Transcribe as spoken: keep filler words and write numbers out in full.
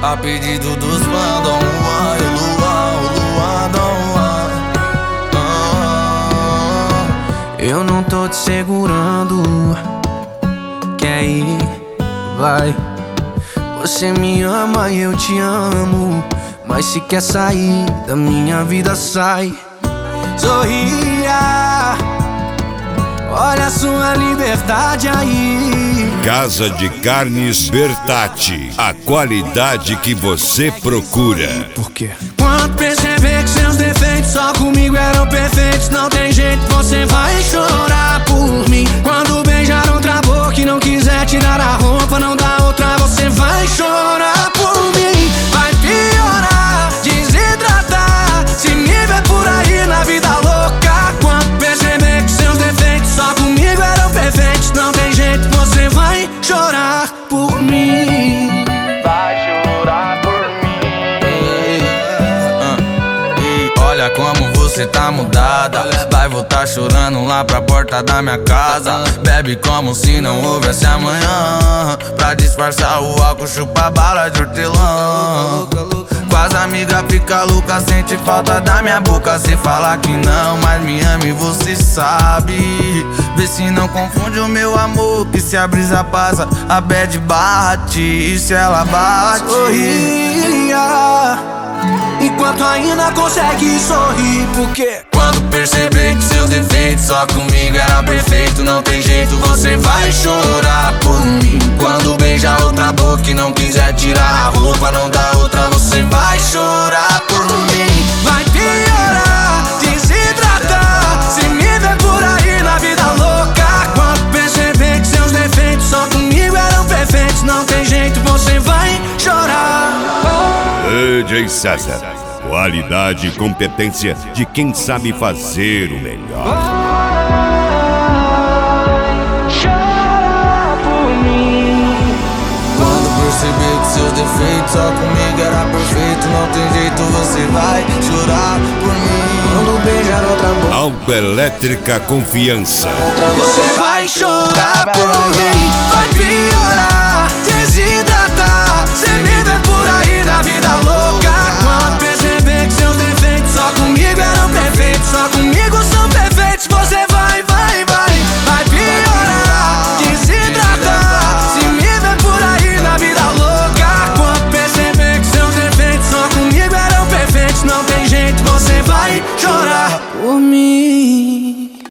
A pedido dos fãs, Dom Juan, o Luan, o Luan, Dom Juan. Ah. Eu não tô te segurando, quer ir, vai. Você me ama e eu te amo, mas se quer sair da minha vida, sai. Sorria, olha a sua liberdade aí. Casa de Carnes Bertatti, a qualidade que você procura. Por quê? Quando perceber que seus defeitos só comigo eram perfeitos, não tem jeito, você vai chorar por mim. Quando beijar outra boca e não quiser tirar a roupa, não dá outra, você vai chorar por mim. Vai piorar, desidratar, se me ver por aí na vida louca. Quando perceber que seus defeitos só comigo eram perfeitos, não tem jeito, você vai chorar por mim. Vai chorar por mim. E olha como você tá mudada. Vai voltar chorando lá pra porta da minha casa. Bebe como se não houvesse amanhã. Pra disfarçar o álcool, chupa bala de hortelã. Com as amigas fica louca, sente falta da minha boca. Se falar que não, mas me ama e você sabe. Vê se não confunde o meu amor, que se a brisa passa, a bad bate. E se ela bate, sorria enquanto ainda consegue sorrir. Porque quando perceber que seus defeitos só comigo era perfeito, não tem jeito, você vai chorar por mim. Quando beijar outra boca e não quiser tirar a roupa, não dá outra, você vai chorar por mim. Vai piorar, desidratar, se me ver por aí na vida louca. Quando perceber que seus defeitos só comigo eram perfeitos, não tem jeito, você vai chorar. D J César, qualidade e competência de quem sabe fazer o melhor. Chora por mim. Quando perceber que seus defeitos só comigo era perfeito, não tem jeito, você vai chorar por mim. Quando beijar outra boca, Autoelétrica Confiança. você vai